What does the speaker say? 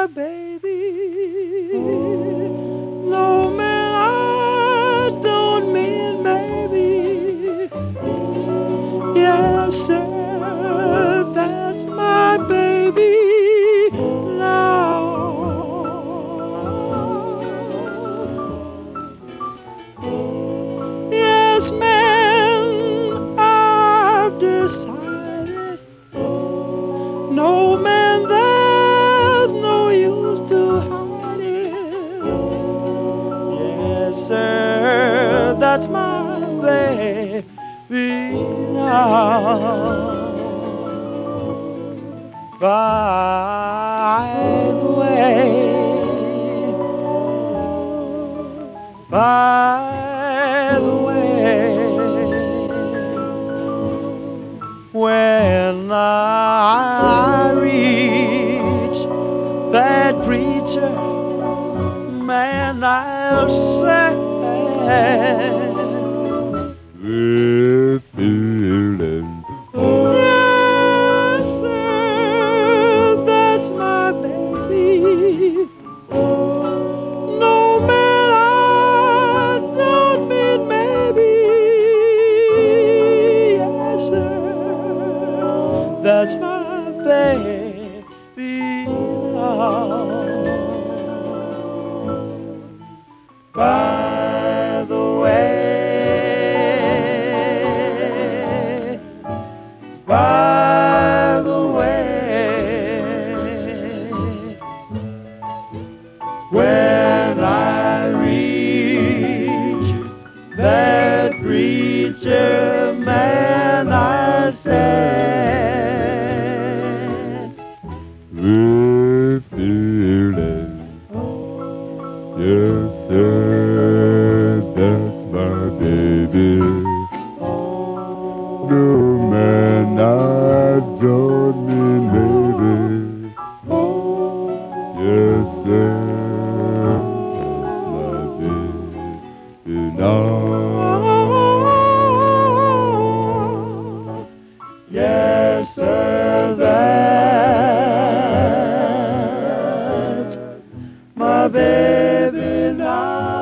baby. No, man, I don't mean maybe. Yes, sir, that's my baby now. Yes, man, I've decided. No, man, there's no use to hide it. Yes, sir, that's my baby now. By the way, by the way, when I reach that preacher man, I'll say, with feeling. Yes, sir, that's my baby. No, man, I don't mean maybe. Yes, sir, that's my baby now. By the way, by the way, when I reach that preacher man, I said, with feeling, yes, sir, that's my baby. No, man, I don't mean maybe. Yes, sir, that's my baby now. Yes, sir, that's my baby now.